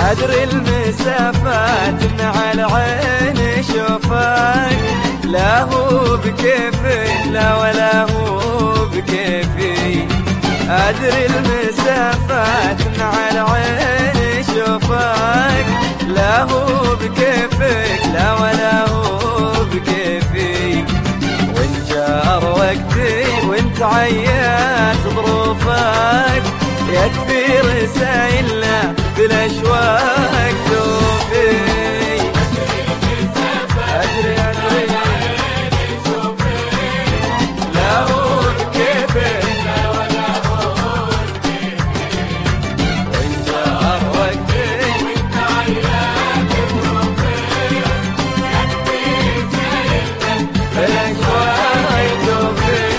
أدري المسافات مع العين شوفك، لا هو بكيفك لا ولا هو بكيفي. أدري المسافات مع العين شوفك، لا هو بكيفك لا ولا هو بكيفي. وإن جار وقتي وإنت عيات ظروفك، يكفي رسايلنا بالأشواق توفي. أدري لا هو بكيفك لا ولا هو بكيفي. وإن جار وقتي وإنت عيات ظروفك، يكفي رسايلنا بالأشواق توفي.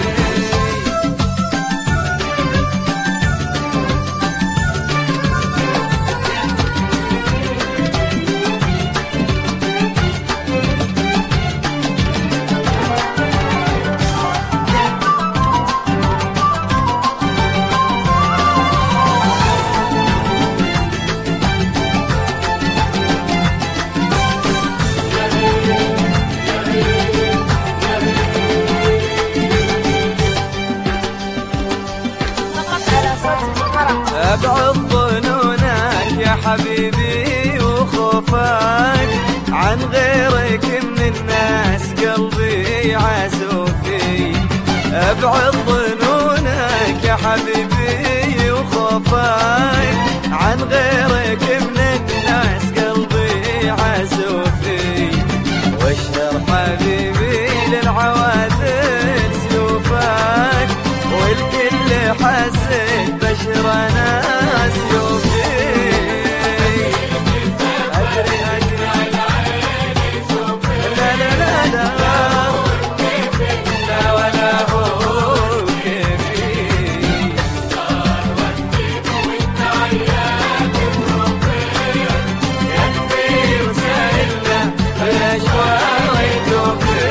أبعد ظنونك يا حبيبي وخوفك، عن غيرك من الناس قلبي عسوفي. أبعد ظنونك يا حبيبي وخوفك، عن غيرك من الناس قلبي عسوفي. واشهر حبيبي للعوادل سيوفك، والكل حسيت بشر ناس يوفي. أدري لا لا لا لا لا ولا هو كيفي. يكفي وسائلنا بالأشواق توفي.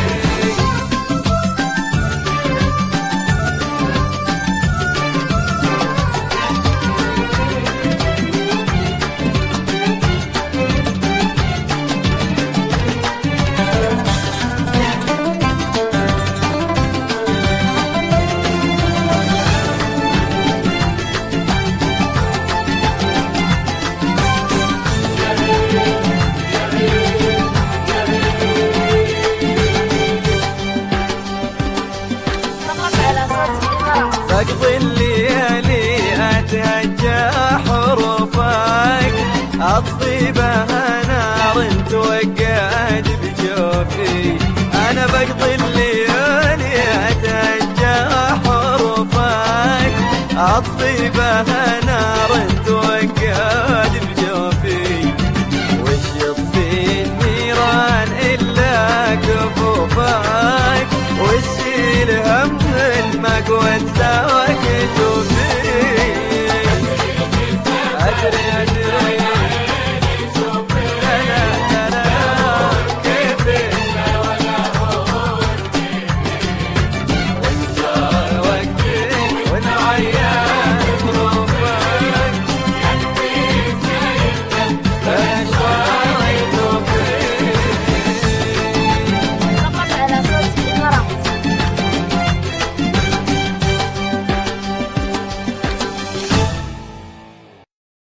أقضي الليالي أتهجى حروفك، أطفي بها نار توقد بجوفي. أنا بقضي الليالي أتهجى حروفك، أطفي بها نار توقد بجوفي. وش يطفي النيران إلا كفوفك، وش الهم المقوى توكتوا فيه. أدري